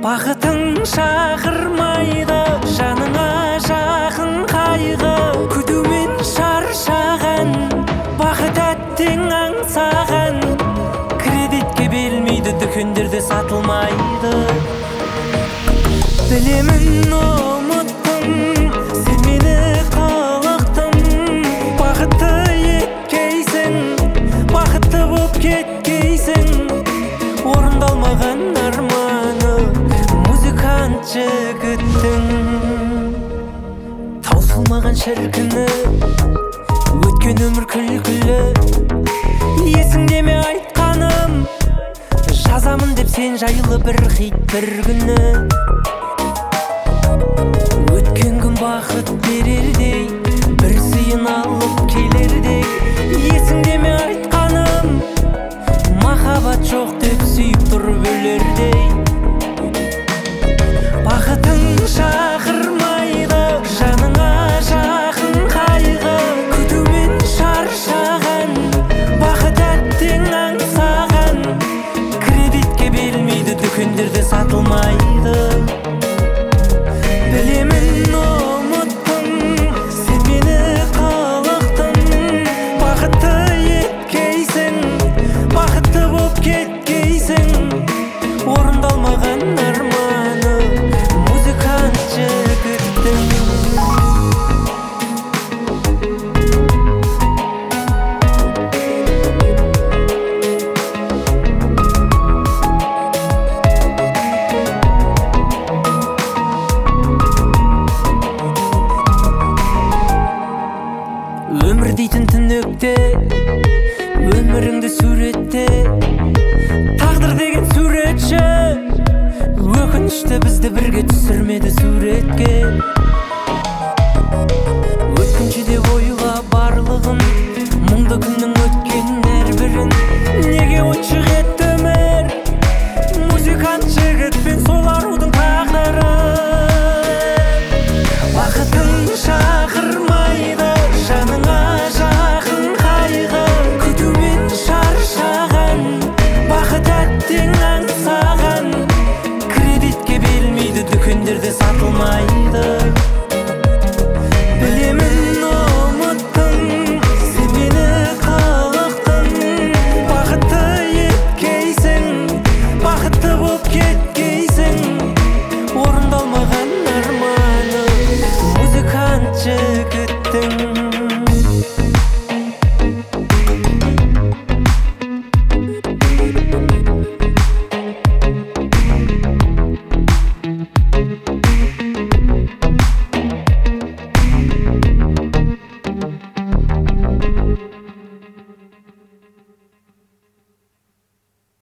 Бақытың шақырмайды, жаныңа жақын қайғы. Күтумен шаршаған, бақыт әттең аңсаған. Кредитке берілмейді, дүкендерде сатылмайды. Білемін ұмыттың, сен мені қылықтың. Бақытты еткейсің, бақытты боп кеткейсің. Орындалмаған арманы музыкант жігіттің. Таусылмаған шіркіні, өткен өмір күлкілі. Есіңде ме айтқаным, жазамын деп сен жайлы бір хит бір күні. Өткен күн бақыт берердей, бір сыйын алып келердей. Есіңде ме айтқаным, махаббат жоқ деп сүйіп тұрып өлердей. Бақытың шақырмайды, жаныңа жақын қайғы. Күтумен шаршаған, бақыт әттең аңсаған. Кредитке берілмейді, дүкендерде сатылмайды. Білемін ұмыттың, сен мені қылықтың. Бақытты еткейсің, бақытты боп кеткейсің. Орындалмаған арманы музыкант жігіттің. Өмір дейтін түнекте, өміріңді суретте. Тағдыр деген суретші, өкінішті бізді бірге түсірмеді суретке. Өткінші деп ойла барлығын, мұңды күннің өткен әрбірін. Неге очық етті өмір, музыкант жігітпен сол арудың тағдыры. Бақытың шақырмайды, жаныңа жақын қайғы. Күтумен шаршаған, бақыт әттең аңсаған. Кредитке берілмейді, дүкендерде сатылмайды. Білемін ұмыттың, сен мені қылықтың. Бақытты еткейсің, бақытты боп кеткейсің. Орындалмаған арманы музыкант жігіттің.